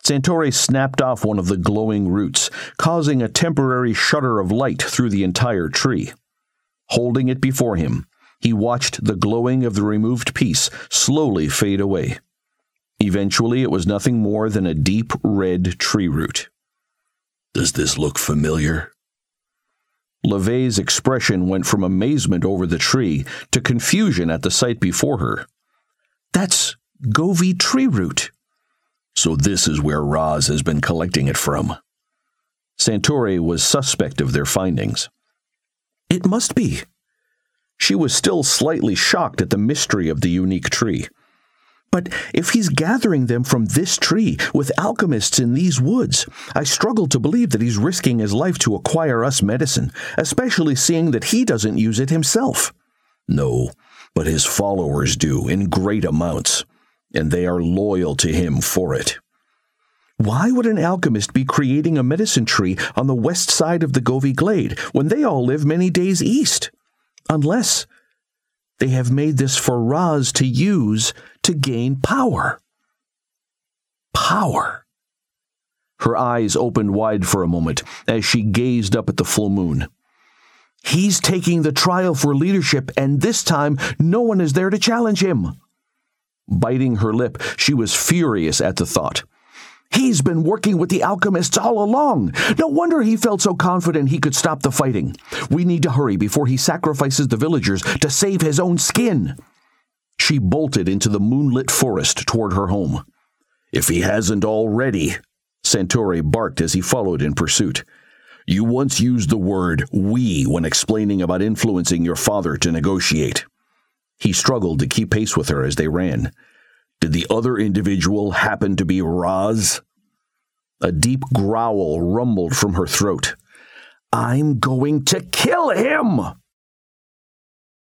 Santore snapped off one of the glowing roots, causing a temporary shudder of light through the entire tree. Holding it before him, he watched the glowing of the removed piece slowly fade away. Eventually, it was nothing more than a deep red tree root. "Does this look familiar?" LeVay's expression went from amazement over the tree to confusion at the sight before her. "That's Govi tree root." "So this is where Roz has been collecting it from." Santore was suspect of their findings. "It must be." She was still slightly shocked at the mystery of the unique tree. "But if he's gathering them from this tree with alchemists in these woods, I struggle to believe that he's risking his life to acquire us medicine, especially seeing that he doesn't use it himself." "No, but his followers do in great amounts, and they are loyal to him for it." "Why would an alchemist be creating a medicine tree on the west side of the Govi Glade when they all live many days east? Unless they have made this for Roz to use to gain power." Power. Her eyes opened wide for a moment as she gazed up at the full moon. "He's taking the trial for leadership, and this time no one is there to challenge him." Biting her lip, she was furious at the thought. "He's been working with the alchemists all along. No wonder he felt so confident he could stop the fighting. We need to hurry before he sacrifices the villagers to save his own skin." She bolted into the moonlit forest toward her home. "If he hasn't already," Santore barked as he followed in pursuit. "You once used the word 'we' when explaining about influencing your father to negotiate." He struggled to keep pace with her as they ran. "Did the other individual happen to be Roz?" A deep growl rumbled from her throat. "I'm going to kill him!"